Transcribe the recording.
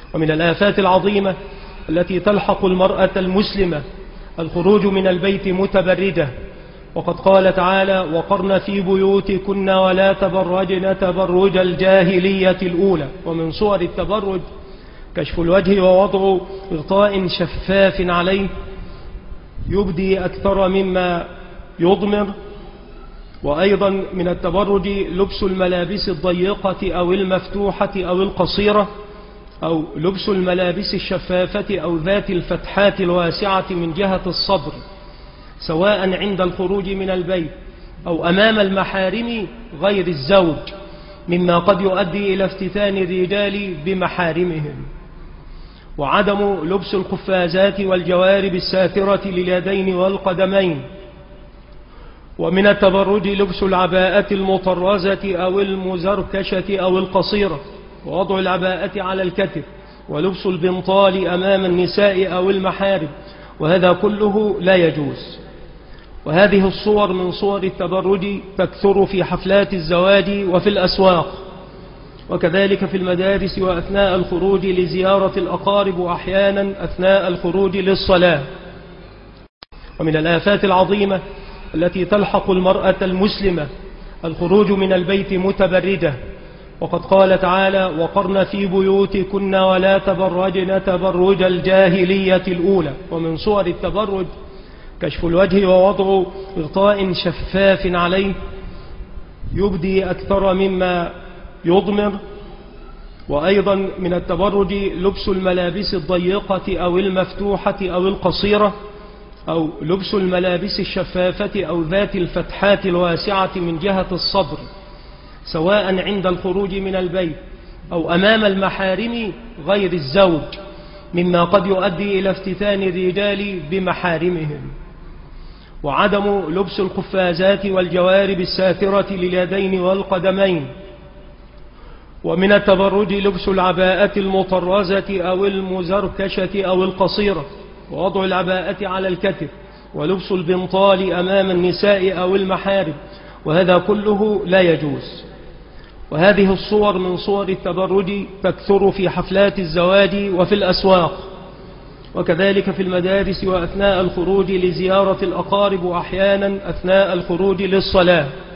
ومن الآفات العظيمة التي تلحق المرأة المسلمة الخروج من البيت متبرجة، وقد قال تعالى: وقرن في بيوتكن ولا تبرجن تبرج الجاهلية الأولى. ومن صور التبرج كشف الوجه ووضع غطاء شفاف عليه يبدي أكثر مما يضمر. وأيضا من التبرج لبس الملابس الضيقة أو المفتوحة أو القصيرة، أو لبس الملابس الشفافة أو ذات الفتحات الواسعة من جهة الصدر، سواء عند الخروج من البيت أو أمام المحارم غير الزوج، مما قد يؤدي إلى افتتان الرجال بمحارمهم. وعدم لبس القفازات والجوارب الساترة لليدين والقدمين. ومن التبرج لبس العباءة المطرزة أو المزركشة أو القصيرة، ووضع العباءة على الكتف، ولبس البنطال أمام النساء أو المحارم، وهذا كله لا يجوز. وهذه الصور من صور التبرج تكثر في حفلات الزواج وفي الأسواق، وكذلك في المدارس وأثناء الخروج لزيارة الأقارب، وأحيانا أثناء الخروج للصلاة. ومن الآفات العظيمة التي تلحق المرأة المسلمة الخروج من البيت متبرجة، وقد قال تعالى: وقرن في بيوتكن ولا تبرجن تبرج الجاهلية الأولى. ومن صور التبرج كشف الوجه ووضع غطاء شفاف عليه يبدي أكثر مما يضمر. وأيضا من التبرج لبس الملابس الضيقة أو المفتوحة أو القصيرة، أو لبس الملابس الشفافة أو ذات الفتحات الواسعة من جهة الصدر، سواء عند الخروج من البيت أو أمام المحارم غير الزوج، مما قد يؤدي إلى افتتان الرجال بمحارمهم. وعدم لبس القفازات والجوارب الساترة لليدين والقدمين. ومن التبرج لبس العباءة المطرزة أو المزركشة أو القصيرة، ووضع العباءة على الكتف، ولبس البنطال أمام النساء أو المحارم، وهذا كله لا يجوز. وهذه الصور من صور التبرج تكثر في حفلات الزواج وفي الأسواق، وكذلك في المدارس وأثناء الخروج لزيارة الأقارب، وأحيانا أثناء الخروج للصلاة.